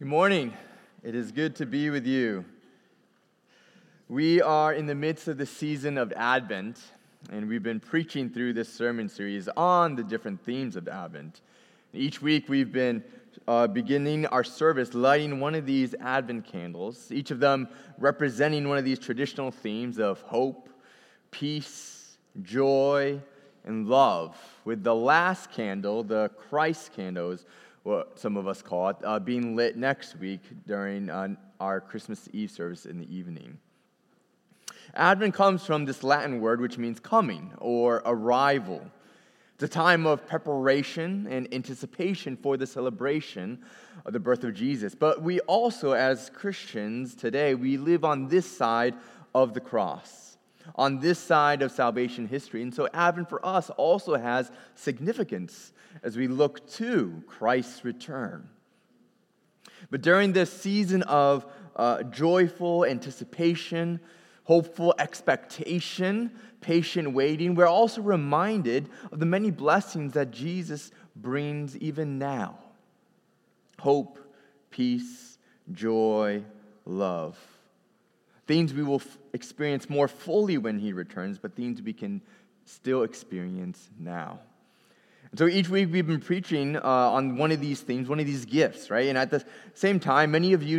Good morning. It is good to be with you. We are in the midst of the season of Advent, and we've been preaching through this sermon series on the different themes of Advent. Each week we've been beginning our service lighting one of these Advent candles, each of them representing one of these traditional themes of hope, peace, joy, and love, with the last candle, the Christ candles, what some of us call it, being lit next week during our Christmas Eve service in the evening. Advent comes from this Latin word which means coming or arrival. It's a time of preparation and anticipation for the celebration of the birth of Jesus. But we also, as Christians today, we live on this side of the cross, on this side of salvation history. And so Advent for us also has significance as we look to Christ's return. But during this season of joyful anticipation, hopeful expectation, patient waiting, we're also reminded of the many blessings that Jesus brings even now. Hope, peace, joy, love. Things we will experience more fully when he returns, but things we can still experience now. And so each week we've been preaching on one of these themes, one of these gifts, right? And at the same time, many of you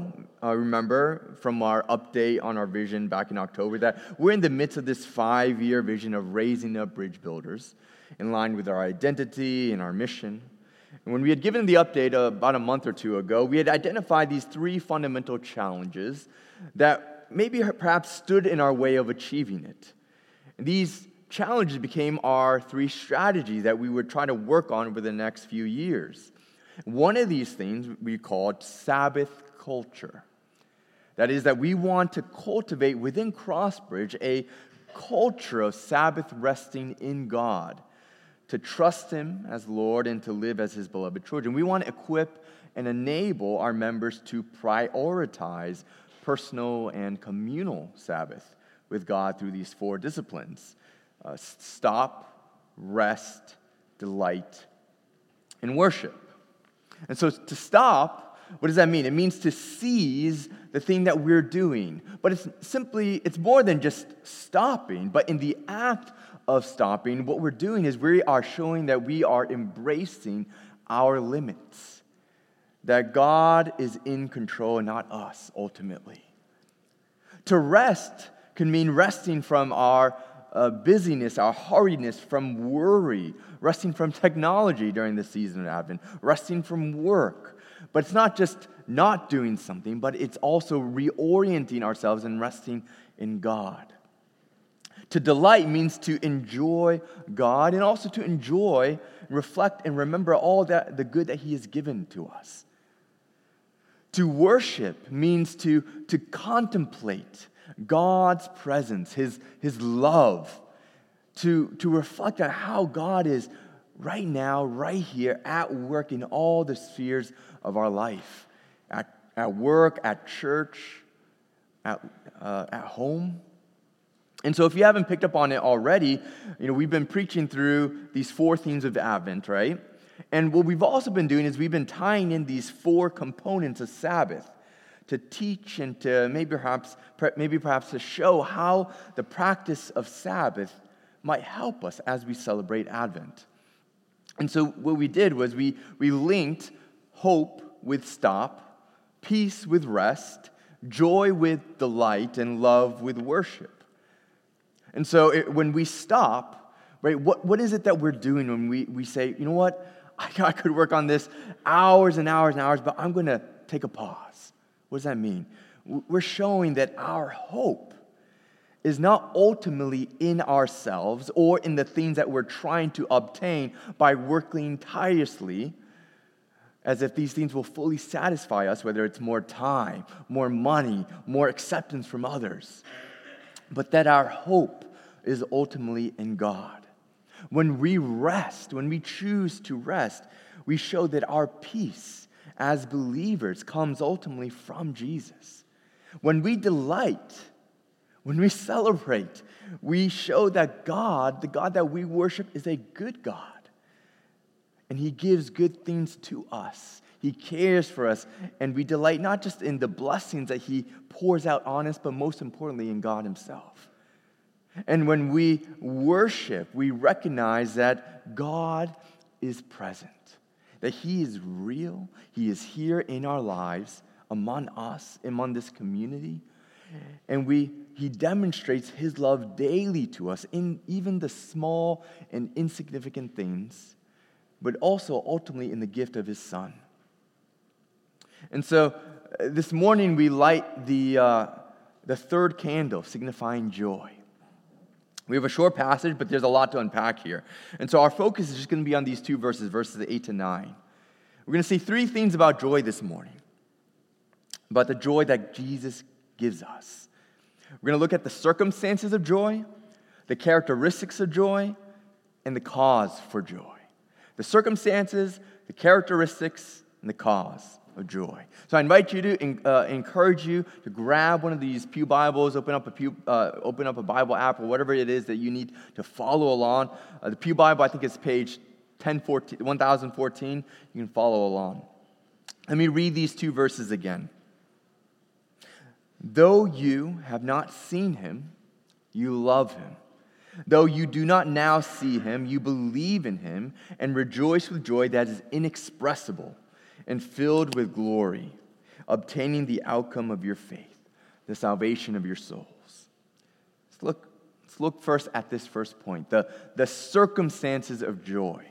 remember from our update on our vision back in October, that we're in the midst of this 5-year vision of raising up bridge builders in line with our identity and our mission. And when we had given the update about a month or two ago, we had identified these 3 fundamental challenges that maybe perhaps stood in our way of achieving it. And these challenges became our 3 strategies that we would try to work on over the next few years. One of these things we called Sabbath culture. That is, that we want to cultivate within Crossbridge a culture of Sabbath resting in God, to trust Him as Lord and to live as His beloved children. We want to equip and enable our members to prioritize personal and communal Sabbath with God through these 4 disciplines. Stop, rest, delight, and worship. And so to stop, what does that mean? It means to seize the thing that we're doing. But it's more than just stopping, but in the act of stopping, what we're doing is we are showing that we are embracing our limits, that God is in control and not us, ultimately. To rest can mean resting from our busyness, our hurriedness, from worry, resting from technology during the season of Advent, resting from work. But it's not just not doing something, but it's also reorienting ourselves and resting in God. To delight means to enjoy God and also to enjoy, reflect, and remember all that the good that He has given to us. To worship means to contemplate God's presence, His love, to reflect on how God is right now, right here, at work in all the spheres of our life, at work, at church, at home. And so if you haven't picked up on it already, we've been preaching through these 4 themes of Advent, right? And what we've also been doing is we've been tying in these 4 components of Sabbath to teach and to maybe perhaps to show how the practice of Sabbath might help us as we celebrate Advent. And so what we did was we linked hope with stop, peace with rest, joy with delight, and love with worship. And so when we stop, right, what is it that we're doing when we say, you know what, I could work on this hours and hours and hours, but I'm going to take a pause. What does that mean? We're showing that our hope is not ultimately in ourselves or in the things that we're trying to obtain by working tirelessly, as if these things will fully satisfy us, whether it's more time, more money, more acceptance from others, but that our hope is ultimately in God. When we rest, when we choose to rest, we show that our peace as believers comes ultimately from Jesus. When we delight, when we celebrate, we show that God, the God that we worship, is a good God. And He gives good things to us. He cares for us, and we delight not just in the blessings that He pours out on us, but most importantly in God Himself. And when we worship, we recognize that God is present, that He is real, He is here in our lives, among us, among this community, and He demonstrates His love daily to us in even the small and insignificant things, but also ultimately in the gift of His Son. And so this morning we light the third candle, signifying joy. We have a short passage, but there's a lot to unpack here. And so our focus is just going to be on these two verses, verses 8 to 9. We're going to see three things about joy this morning, about the joy that Jesus gives us. We're going to look at the circumstances of joy, the characteristics of joy, and the cause for joy. The circumstances, the characteristics, and the cause of joy. So I invite you to encourage you to grab one of these pew Bibles, open up a Bible app or whatever it is that you need to follow along. The pew Bible, I think it's page 1014. You can follow along. Let me read these two verses again. Though you have not seen Him, you love Him. Though you do not now see Him, you believe in Him and rejoice with joy that is inexpressible and filled with glory, obtaining the outcome of your faith, the salvation of your souls. Let's look first at this first point, the circumstances of joy.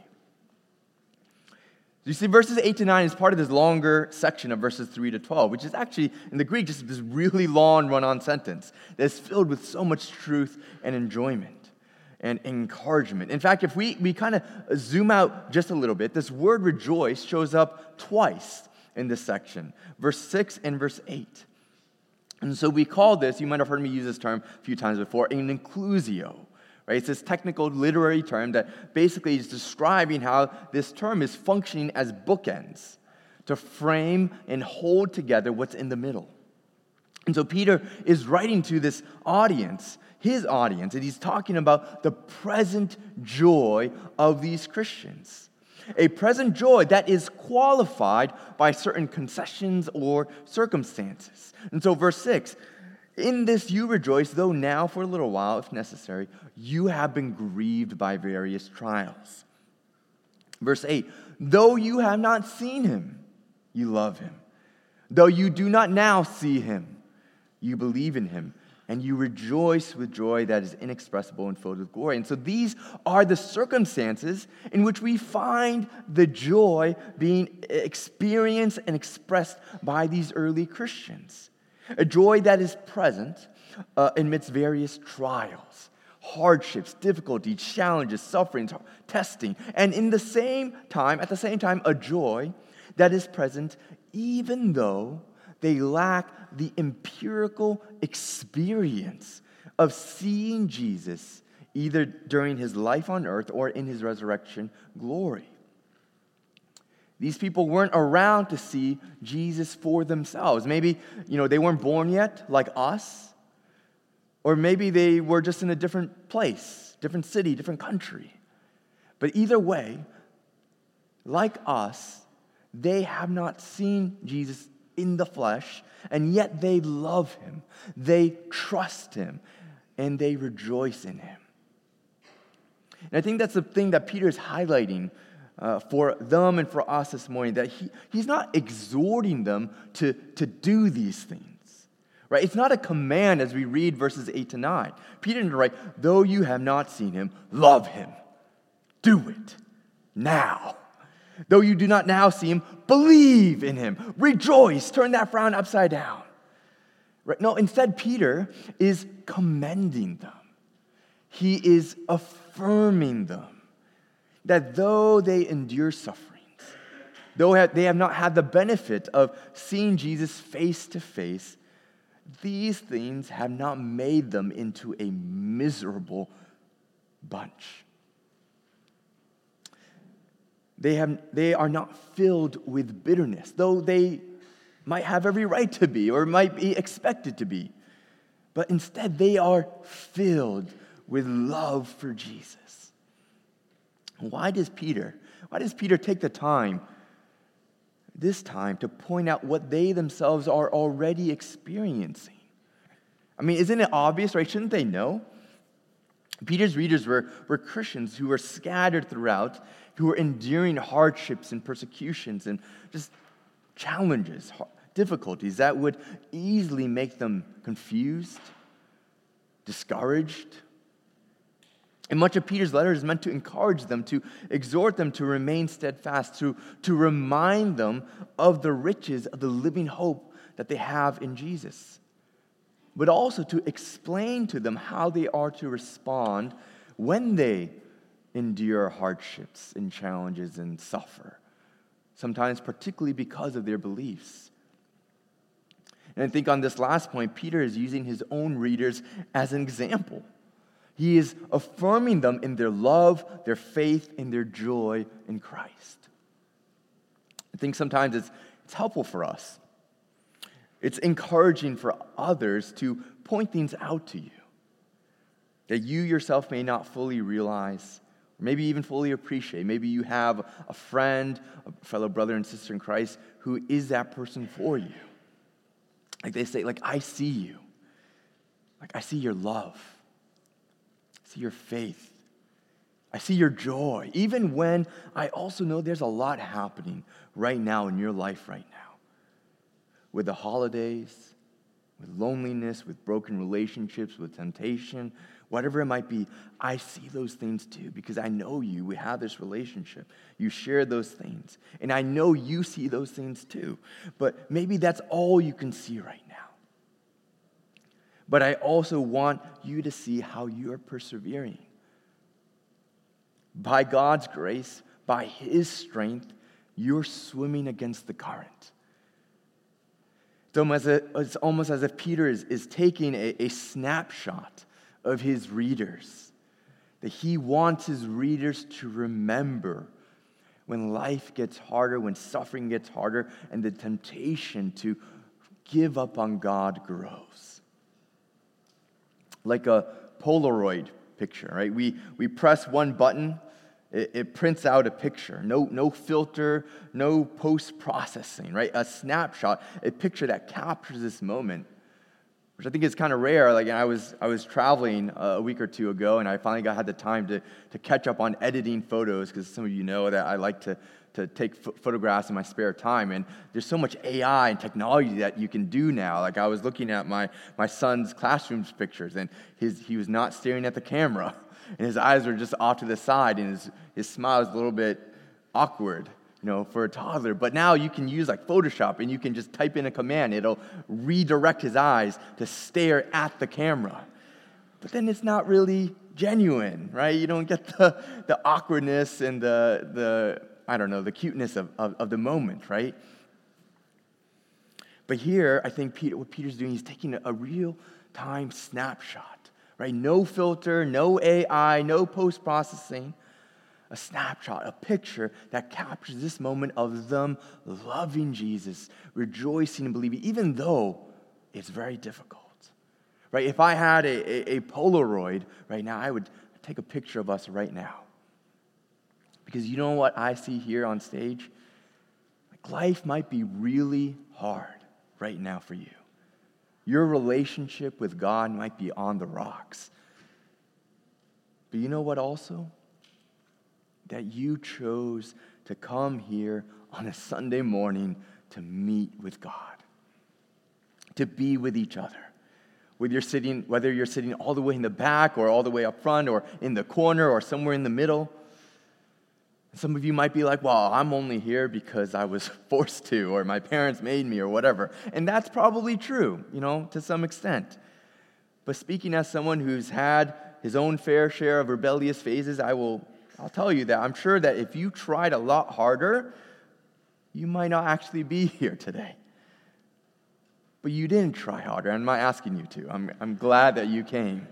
You see, verses 8 to 9 is part of this longer section of verses 3 to 12, which is actually, in the Greek, just this really long run-on sentence that's filled with so much truth and enjoyment and encouragement. In fact, if we kind of zoom out just a little bit, this word rejoice shows up twice in this section, verse 6 and verse 8. And so we call this, you might have heard me use this term a few times before, an inclusio. Right? It's this technical literary term that basically is describing how this term is functioning as bookends to frame and hold together what's in the middle. And so Peter is writing to this audience, his audience, and he's talking about the present joy of these Christians. A present joy that is qualified by certain concessions or circumstances. And so verse 6, in this you rejoice, though now for a little while, if necessary, you have been grieved by various trials. Verse 8, though you have not seen Him, you love Him. Though you do not now see Him, you believe in Him, and you rejoice with joy that is inexpressible and filled with glory. And so these are the circumstances in which we find the joy being experienced and expressed by these early Christians. A joy that is present amidst various trials, hardships, difficulties, challenges, sufferings, testing, and at the same time, a joy that is present even though they lack the empirical experience of seeing Jesus either during His life on earth or in His resurrection glory. These people weren't around to see Jesus for themselves. Maybe, they weren't born yet, like us. Or maybe they were just in a different place, different city, different country. But either way, like us, they have not seen Jesus in the flesh, and yet they love Him, they trust Him, and they rejoice in Him. And I think that's the thing that Peter is highlighting for them and for us this morning, that he's not exhorting them to do these things, right? It's not a command as we read verses 8 to 9. Peter didn't write, though you have not seen Him, love Him. Do it now. Though you do not now see Him, believe in Him. Rejoice. Turn that frown upside down. Right? No, instead, Peter is commending them. He is affirming them that though they endure sufferings, though they have not had the benefit of seeing Jesus face to face, these things have not made them into a miserable bunch. They are not filled with bitterness, though they might have every right to be or might be expected to be. But instead, they are filled with love for Jesus. Why does Peter take the time this time to point out what they themselves are already experiencing. I mean, isn't it obvious, right? Shouldn't they know? Peter's readers were Christians who were scattered throughout, who were enduring hardships and persecutions and just challenges, difficulties that would easily make them confused, discouraged. And much of Peter's letter is meant to encourage them, to exhort them to remain steadfast, to remind them of the riches of the living hope that they have in Jesus, but also to explain to them how they are to respond when they endure hardships and challenges and suffer, sometimes particularly because of their beliefs. And I think on this last point, Peter is using his own readers as an example. He is affirming them in their love, their faith, and their joy in Christ. I think sometimes it's helpful for us. It's encouraging for others to point things out to you that you yourself may not fully realize, or maybe even fully appreciate. Maybe you have a friend, a fellow brother and sister in Christ who is that person for you. Like they say, like, I see you. Like, I see your love. I see your faith. I see your joy, even when I also know there's a lot happening right now in your life right now. With the holidays, with loneliness, with broken relationships, with temptation, whatever it might be, I see those things too because I know you. We have this relationship. You share those things. And I know you see those things too. But maybe that's all you can see right now. But I also want you to see how you're persevering. By God's grace, by His strength, you're swimming against the current. It's almost as if Peter is taking a snapshot of his readers, that he wants his readers to remember when life gets harder, when suffering gets harder, and the temptation to give up on God grows. Like a Polaroid picture, right? We press one button, it prints out a picture. No filter, no post-processing, right? A snapshot, a picture that captures this moment, which I think is kind of rare. Like I was traveling a week or two ago, and I finally had the time to catch up on editing photos, because some of you know that I like to take photographs in my spare time, and there's so much AI and technology that you can do now. Like I was looking at my son's classroom pictures, and he was not staring at the camera, and his eyes were just off to the side, and his smile is a little bit awkward, for a toddler. But now you can use like Photoshop, and you can just type in a command. It'll redirect his eyes to stare at the camera. But then it's not really genuine, right? You don't get the awkwardness and the cuteness of the moment, right? But here, I think what Peter's doing, he's taking a real-time snapshot, right? No filter, no AI, no post-processing. A snapshot, a picture that captures this moment of them loving Jesus, rejoicing and believing, even though it's very difficult, right? If I had a Polaroid right now, I would take a picture of us right now. Because you know what I see here on stage? Like life might be really hard right now for you. Your relationship with God might be on the rocks. But you know what also? That you chose to come here on a Sunday morning to meet with God, to be with each other. Whether you're sitting all the way in the back or all the way up front or in the corner or somewhere in the middle. Some of you might be like, well, I'm only here because I was forced to, or my parents made me, or whatever. And that's probably true, to some extent. But speaking as someone who's had his own fair share of rebellious phases, I'll tell you that I'm sure that if you tried a lot harder, you might not actually be here today. But you didn't try harder. I'm not asking you to. I'm glad that you came.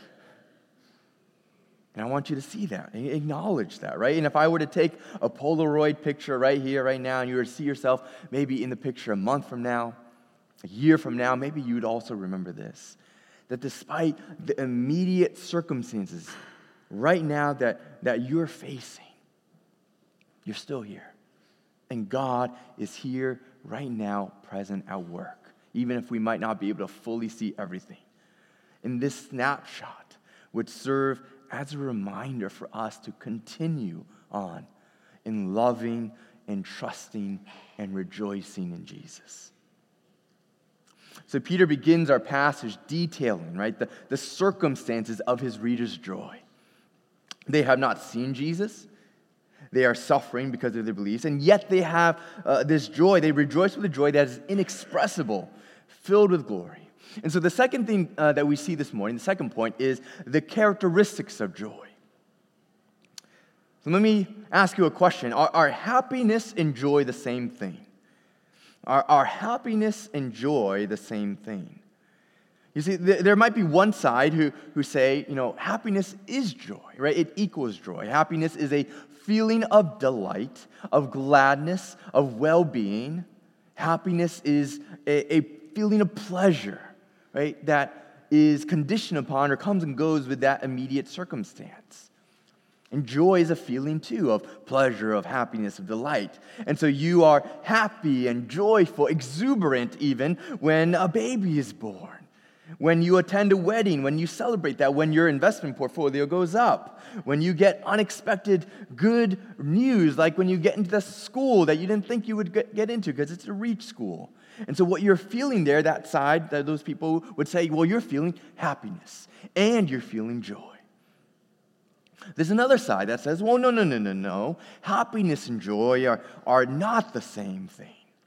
And I want you to see that, and acknowledge that, right? And if I were to take a Polaroid picture right here, right now, and you were to see yourself maybe in the picture a month from now, a year from now, maybe you would also remember this, that despite the immediate circumstances right now that you're facing, you're still here. And God is here right now, present at work, even if we might not be able to fully see everything. And this snapshot would serve as a reminder for us to continue on in loving and trusting and rejoicing in Jesus. So Peter begins our passage detailing, right, the circumstances of his readers' joy. They have not seen Jesus. They are suffering because of their beliefs, and yet they have this joy. They rejoice with a joy that is inexpressible, filled with glory. And so the second thing that we see this morning, the second point, is the characteristics of joy. So let me ask you a question. Are happiness and joy the same thing? Are happiness and joy the same thing? You see, there might be one side who say, happiness is joy, right? It equals joy. Happiness is a feeling of delight, of gladness, of well-being. Happiness is a feeling of pleasure, right? That is conditioned upon or comes and goes with that immediate circumstance. And joy is a feeling, too, of pleasure, of happiness, of delight. And so you are happy and joyful, exuberant even, when a baby is born, when you attend a wedding, when you celebrate that, when your investment portfolio goes up, when you get unexpected good news, like when you get into the school that you didn't think you would get into because it's a reach school. And so what you're feeling there, that side, that those people would say, well, you're feeling happiness and you're feeling joy. There's another side that says, well, no. Happiness and joy are not the same thing.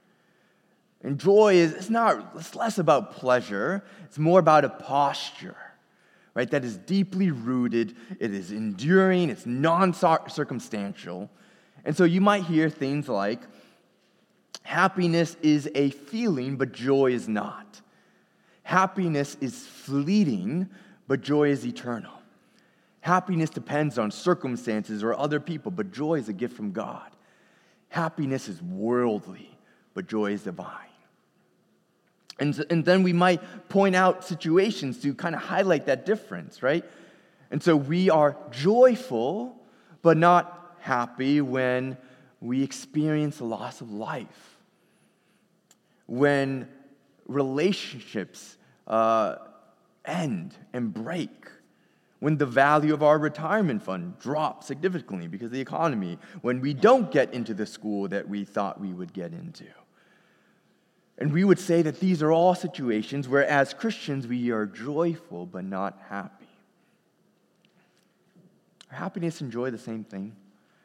And joy it's less about pleasure. It's more about a posture, right? That is deeply rooted. It is enduring. It's non-circumstantial. And so you might hear things like, happiness is a feeling, but joy is not. Happiness is fleeting, but joy is eternal. Happiness depends on circumstances or other people, but joy is a gift from God. Happiness is worldly, but joy is divine. And then we might point out situations to kind of highlight that difference, right? And so we are joyful, but not happy when we experience the loss of life, when relationships end and break, when the value of our retirement fund drops significantly because of the economy, when we don't get into the school that we thought we would get into. And we would say that these are all situations where, as Christians, we are joyful but not happy. Are happiness and joy the same thing?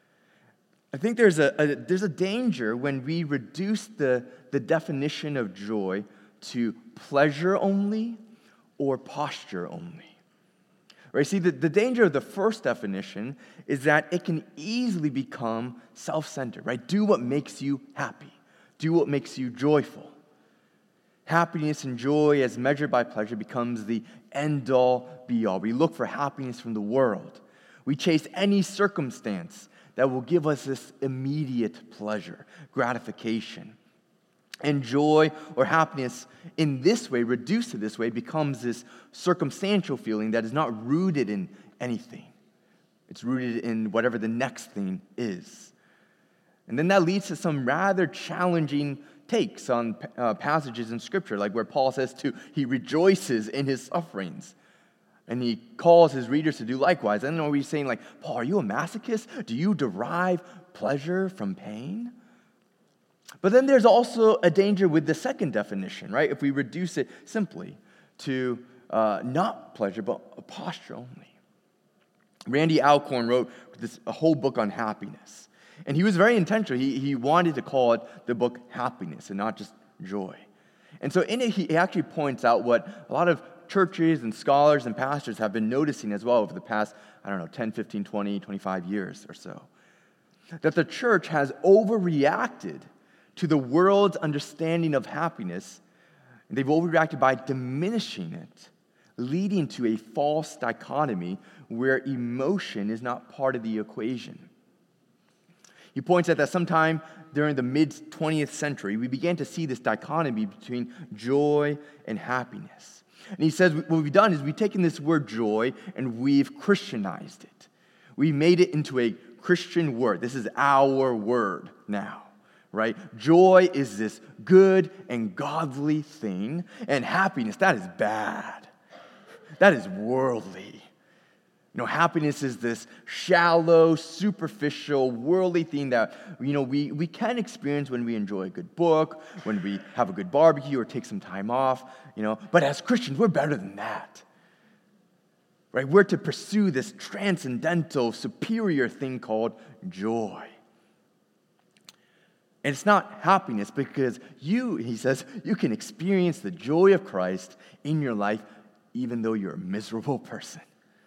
I think there's a danger when we reduce the definition of joy to pleasure only or posture only. Right? See, the danger of the first definition is that it can easily become self-centered, right? Do what makes you happy. Do what makes you joyful. Happiness and joy as measured by pleasure becomes the end-all, be-all. We look for happiness from the world. We chase any circumstance that will give us this immediate pleasure, gratification. And joy or happiness in this way, reduced to this way, becomes this circumstantial feeling that is not rooted in anything. It's rooted in whatever the next thing is. And then that leads to some rather challenging takes on passages in Scripture, like where Paul says he rejoices in his sufferings. And he calls his readers to do likewise. I don't know, he's saying like, Paul, are you a masochist? Do you derive pleasure from pain? But then there's also a danger with the second definition, right? If we reduce it simply to not pleasure, but a posture only. Randy Alcorn wrote a whole book on happiness. And he was very intentional. He wanted to call it the book Happiness and not just joy. And so in it, he actually points out what a lot of churches and scholars and pastors have been noticing as well over the past, 10, 15, 20, 25 years or so. That the church has overreacted to the world's understanding of happiness. They've overreacted by diminishing it, leading to a false dichotomy where emotion is not part of the equation. He points out that sometime during the mid-20th century, we began to see this dichotomy between joy and happiness. And he says what we've done is we've taken this word joy and we've Christianized it. We made it into a Christian word. This is our word now. right? Joy is this good and godly thing, and happiness, that is bad. That is worldly. Happiness is this shallow, superficial, worldly thing that, we can experience when we enjoy a good book, when we have a good barbecue or take some time off, But as Christians, we're better than that, right? We're to pursue this transcendental, superior thing called joy. And it's not happiness because he says, you can experience the joy of Christ in your life even though you're a miserable person.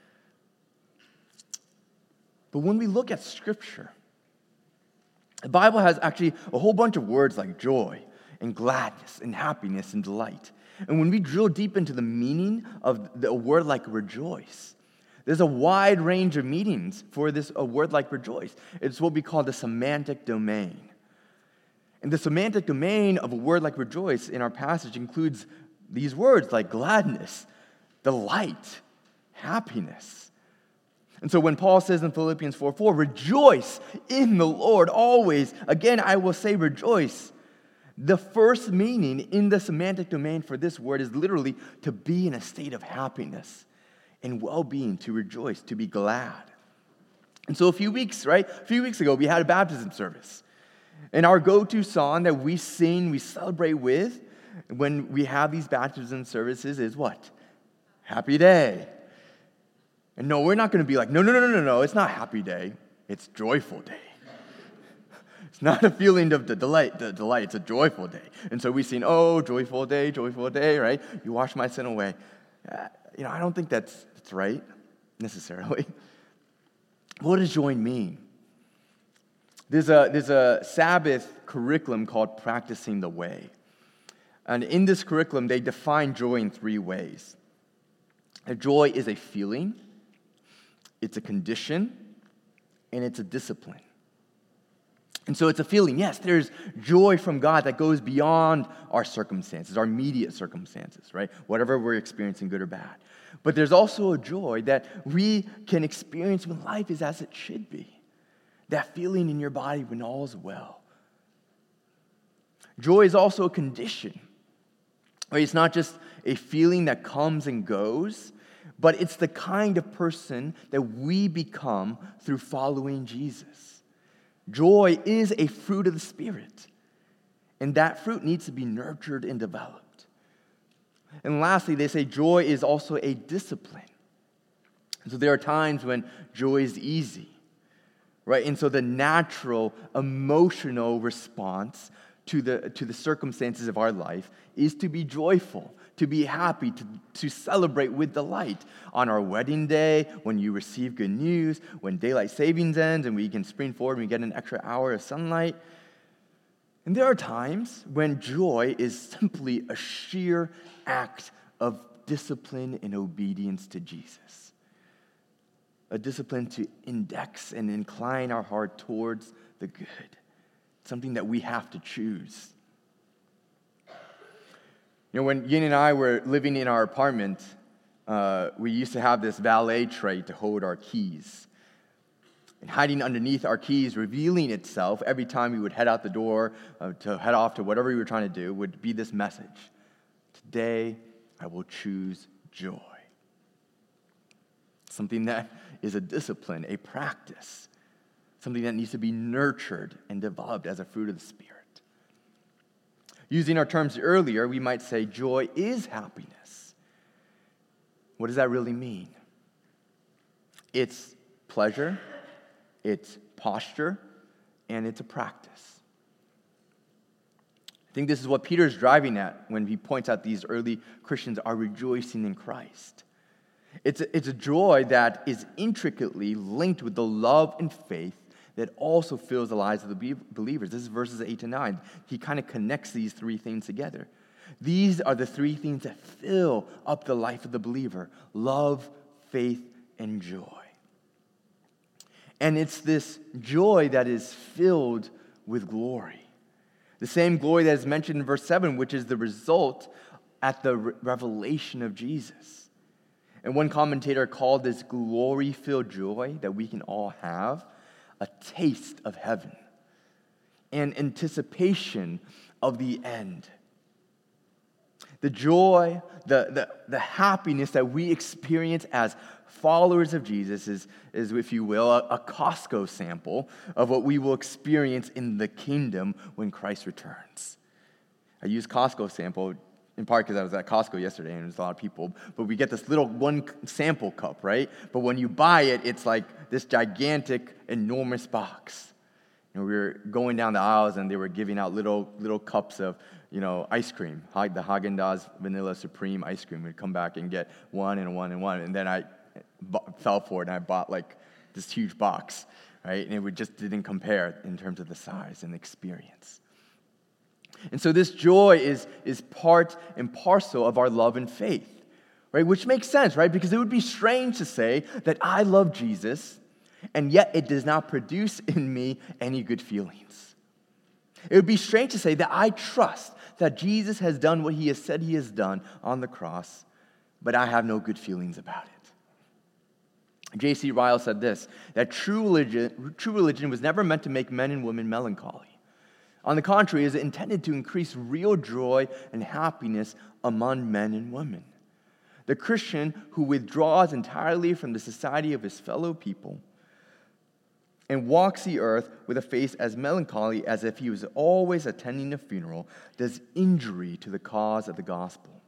But when we look at Scripture, the Bible has actually a whole bunch of words like joy and gladness and happiness and delight. And when we drill deep into the meaning of a word like rejoice, there's a wide range of meanings for a word like rejoice. It's what we call the semantic domain. And the semantic domain of a word like rejoice in our passage includes these words like gladness, delight, happiness. And so when Paul says in Philippians 4:4, rejoice in the Lord always. Again, I will say rejoice. The first meaning in the semantic domain for this word is literally to be in a state of happiness and well-being, to rejoice, to be glad. And so a few weeks ago, we had a baptism service. And our go-to song that we sing, we celebrate with when we have these baptism services is what? Happy Day. And no, we're not going to be like, no, it's not happy day. It's joyful day. It's not a feeling of the delight, it's a joyful day. And so we sing, oh, joyful day, right? You wash my sin away. I don't think that's right, necessarily. What does joy mean? There's a Sabbath curriculum called Practicing the Way. And in this curriculum, they define joy in 3 ways. Joy is a feeling, it's a condition, and it's a discipline. And so it's a feeling. Yes, there's joy from God that goes beyond our circumstances, our immediate circumstances, right? Whatever we're experiencing, good or bad. But there's also a joy that we can experience when life is as it should be. That feeling in your body when all is well. Joy is also a condition. Right? It's not just a feeling that comes and goes, but it's the kind of person that we become through following Jesus. Joy is a fruit of the Spirit, and that fruit needs to be nurtured and developed. And lastly, they say joy is also a discipline. So there are times when joy is easy, right? And so the natural emotional response to the circumstances of our life is to be joyful, to be happy, to celebrate with delight. On our wedding day, when you receive good news, when daylight savings ends and we can spring forward and we get an extra hour of sunlight. And there are times when joy is simply a sheer act of discipline and obedience to Jesus. A discipline to index and incline our heart towards the good. Something that we have to choose. When Yin and I were living in our apartment, we used to have this valet tray to hold our keys. And hiding underneath our keys, revealing itself every time we would head out the door to head off to whatever we were trying to do, would be this message. Today, I will choose joy. Something that is a discipline, a practice. Something that needs to be nurtured and developed as a fruit of the Spirit. Using our terms earlier, we might say joy is happiness. What does that really mean? It's pleasure, it's posture, and it's a practice. I think this is what Peter is driving at when he points out these early Christians are rejoicing in Christ. It's a joy that is intricately linked with the love and faith that also fills the lives of the believers. This is verses 8-9. He kind of connects these 3 things together. These are the 3 things that fill up the life of the believer: love, faith, and joy. And it's this joy that is filled with glory. The same glory that is mentioned in verse 7, which is the result at the revelation of Jesus. And one commentator called this glory-filled joy that we can all have a taste of heaven. and anticipation of the end. The joy, the happiness that we experience as followers of Jesus is, if you will, a Costco sample of what we will experience in the kingdom when Christ returns. I use Costco sample in part because I was at Costco yesterday and there's a lot of people, but we get this little one sample cup, right? But when you buy it, it's like this gigantic, enormous box. We were going down the aisles and they were giving out little cups of, ice cream, the Haagen-Dazs Vanilla Supreme ice cream. We'd come back and get one and one and one, and then I fell for it and I bought like this huge box, right? And it just didn't compare in terms of the size and the experience. And so this joy is part and parcel of our love and faith, right? Which makes sense, right? Because it would be strange to say that I love Jesus, and yet it does not produce in me any good feelings. It would be strange to say that I trust that Jesus has done what he has said he has done on the cross, but I have no good feelings about it. J.C. Ryle said this, that true religion was never meant to make men and women melancholy. On the contrary, it is intended to increase real joy and happiness among men and women. The Christian who withdraws entirely from the society of his fellow people and walks the earth with a face as melancholy as if he was always attending a funeral does injury to the cause of the gospel.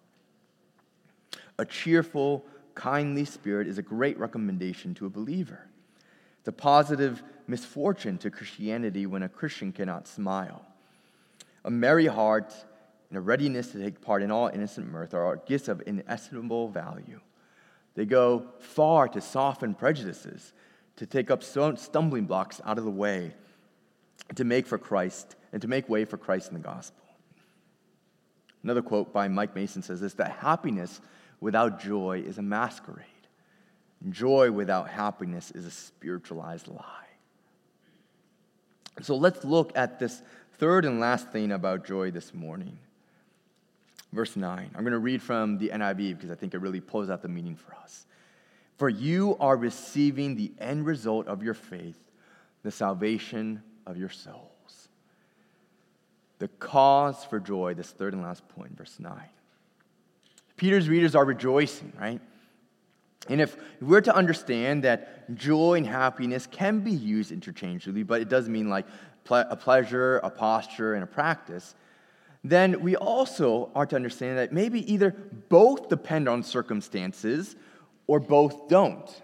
A cheerful, kindly spirit is a great recommendation to a believer. The positive misfortune to Christianity when a Christian cannot smile. A merry heart and a readiness to take part in all innocent mirth are gifts of inestimable value. They go far to soften prejudices, to take up stumbling blocks out of the way, to make for Christ and to make way for Christ in the gospel. Another quote by Mike Mason says this, that happiness without joy is a masquerade. Joy without happiness is a spiritualized lie. So let's look at this third and last thing about joy this morning. Verse 9. I'm going to read from the NIV because I think it really pulls out the meaning for us. For you are receiving the end result of your faith, the salvation of your souls. The cause for joy, this third and last point, verse 9. Peter's readers are rejoicing, right? And if we're to understand that joy and happiness can be used interchangeably, but it does mean like a pleasure, a posture, and a practice, then we also are to understand that maybe either both depend on circumstances or both don't.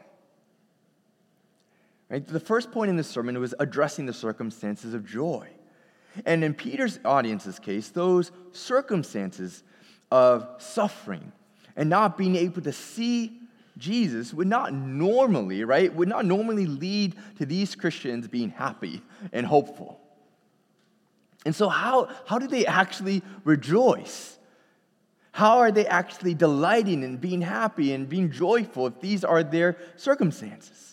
Right? The first point in the sermon was addressing the circumstances of joy. And in Peter's audience's case, those circumstances of suffering and not being able to see Jesus would not normally lead to these Christians being happy and hopeful. And so how do they actually rejoice? How are they actually delighting and being happy and being joyful if these are their circumstances?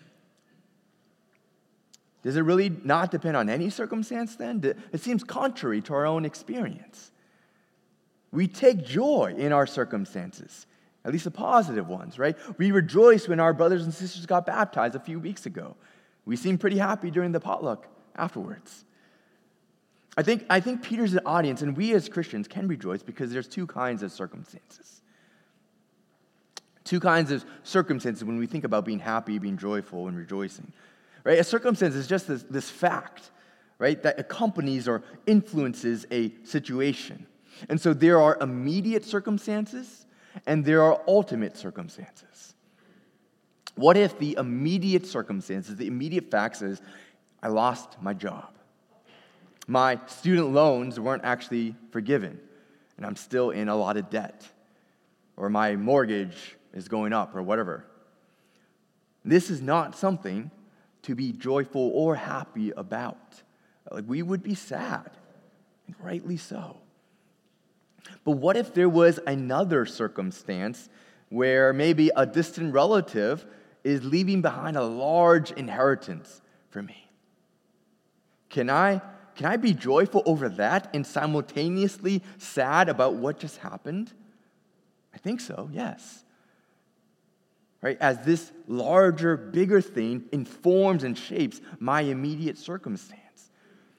Does it really not depend on any circumstance then? It seems contrary to our own experience. We take joy in our circumstances, at least the positive ones, right? We rejoice when our brothers and sisters got baptized a few weeks ago. We seemed pretty happy during the potluck afterwards. I think Peter's audience and we as Christians can rejoice because there's two kinds of circumstances. Two kinds of circumstances when we think about being happy, being joyful, and rejoicing. Right? A circumstance is just this fact, right, that accompanies or influences a situation. And so there are immediate circumstances and there are ultimate circumstances. What if the immediate circumstances, the immediate facts is, I lost my job. My student loans weren't actually forgiven, and I'm still in a lot of debt. Or my mortgage is going up, or whatever. This is not something to be joyful or happy about. Like, we would be sad, and rightly so. But what if there was another circumstance where maybe a distant relative is leaving behind a large inheritance for me? Can I be joyful over that and simultaneously sad about what just happened? I think so, yes. Right? As this larger, bigger thing informs and shapes my immediate circumstance.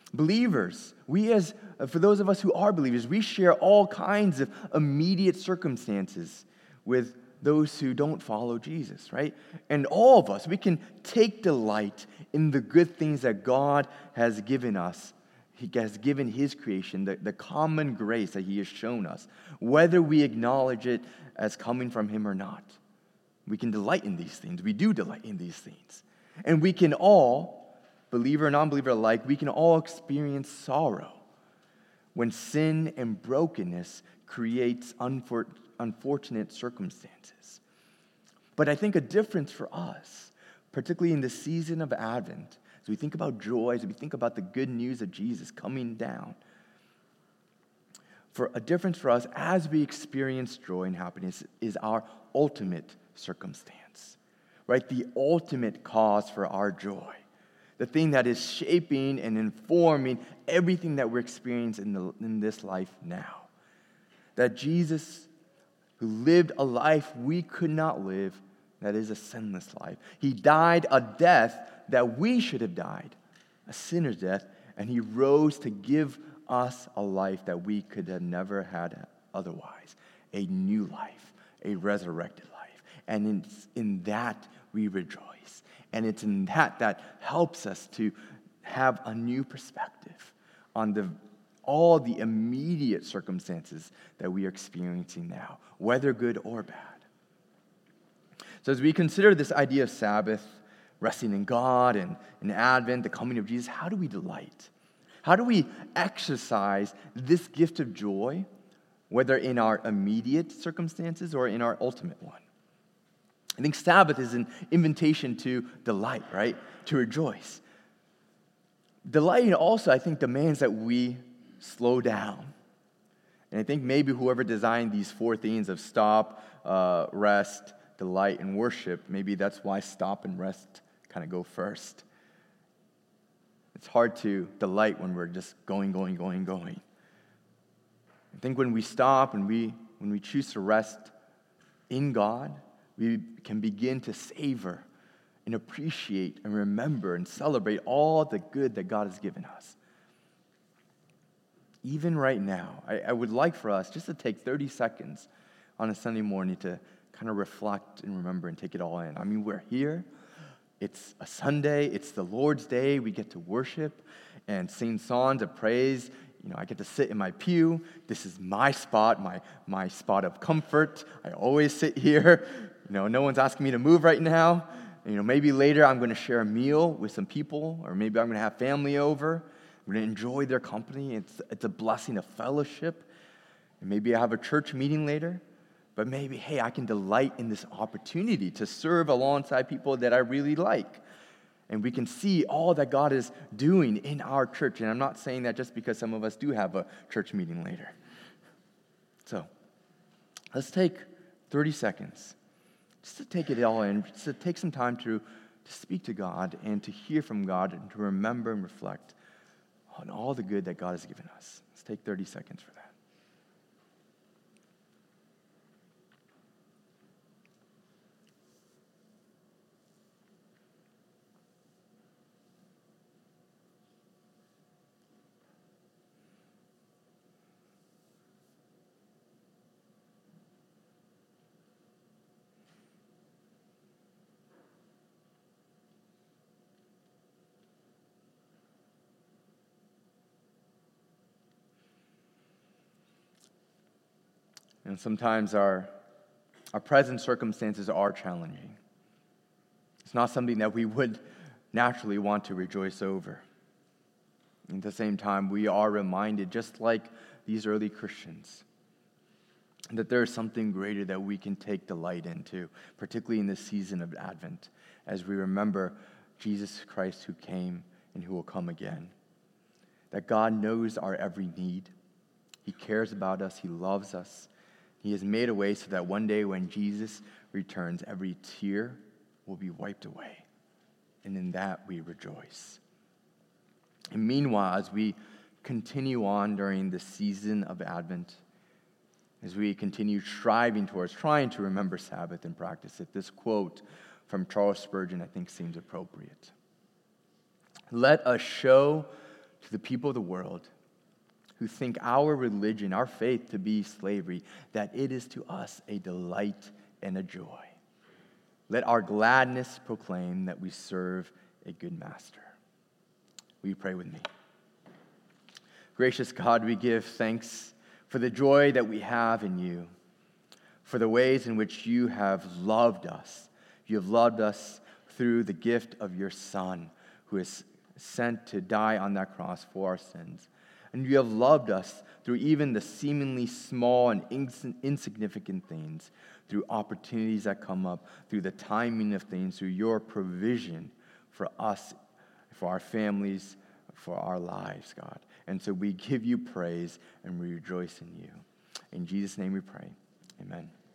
Believers, for those of us who are believers, we share all kinds of immediate circumstances with those who don't follow Jesus, right? And all of us, we can take delight in the good things that God has given us. He has given His creation, the common grace that He has shown us, whether we acknowledge it as coming from Him or not. We can delight in these things. We do delight in these things. And we can all, believer and non-believer alike, we can all experience sorrow when sin and brokenness creates unfortunate circumstances. But I think a difference for us, particularly in the season of Advent, as we think about joy, as we think about the good news of Jesus coming down, for a difference for us as we experience joy and happiness is our ultimate circumstance, right? The ultimate cause for our joy. The thing that is shaping and informing everything that we're experiencing in this life now. That Jesus, who lived a life we could not live, that is a sinless life. He died a death that we should have died, a sinner's death, and He rose to give us a life that we could have never had otherwise, a new life, a resurrected life. And in that we rejoice. And it's in that helps us to have a new perspective on all the immediate circumstances that we are experiencing now, whether good or bad. So as we consider this idea of Sabbath, resting in God, and in Advent, the coming of Jesus, how do we delight? How do we exercise this gift of joy, whether in our immediate circumstances or in our ultimate one? I think Sabbath is an invitation to delight, right? To rejoice. Delight also, I think, demands that we slow down. And I think maybe whoever designed these four themes of stop, rest, delight, and worship, maybe that's why stop and rest kind of go first. It's hard to delight when we're just going. I think when we stop and when we choose to rest in God, we can begin to savor and appreciate and remember and celebrate all the good that God has given us. Even right now, I would like for us just to take 30 seconds on a Sunday morning to kind of reflect and remember and take it all in. I mean, we're here. It's a Sunday. It's the Lord's Day. We get to worship and sing songs of praise. I get to sit in my pew. This is my spot, my spot of comfort. I always sit here. No one's asking me to move right now. Maybe later I'm going to share a meal with some people, or maybe I'm going to have family over. I'm going to enjoy their company. It's a blessing of fellowship. And maybe I have a church meeting later. But maybe, hey, I can delight in this opportunity to serve alongside people that I really like. And we can see all that God is doing in our church. And I'm not saying that just because some of us do have a church meeting later. So, let's take 30 seconds just to take it all in, just to take some time to speak to God and to hear from God and to remember and reflect on all the good that God has given us. Let's take 30 seconds for that. And sometimes our present circumstances are challenging. It's not something that we would naturally want to rejoice over. At the same time, we are reminded, just like these early Christians, that there is something greater that we can take delight into, particularly in this season of Advent, as we remember Jesus Christ who came and who will come again. That God knows our every need. He cares about us. He loves us. He has made a way so that one day when Jesus returns, every tear will be wiped away. And in that we rejoice. And meanwhile, as we continue on during the season of Advent, as we continue striving towards trying to remember Sabbath and practice it, this quote from Charles Spurgeon I think seems appropriate. Let us show to the people of the world who think our religion, our faith to be slavery, that it is to us a delight and a joy. Let our gladness proclaim that we serve a good master. Will you pray with me? Gracious God, we give thanks for the joy that we have in you, for the ways in which you have loved us. You have loved us through the gift of your Son, who is sent to die on that cross for our sins. And you have loved us through even the seemingly small and insignificant things, through opportunities that come up, through the timing of things, through your provision for us, for our families, for our lives, God. And so we give you praise and we rejoice in you. In Jesus' name we pray. Amen.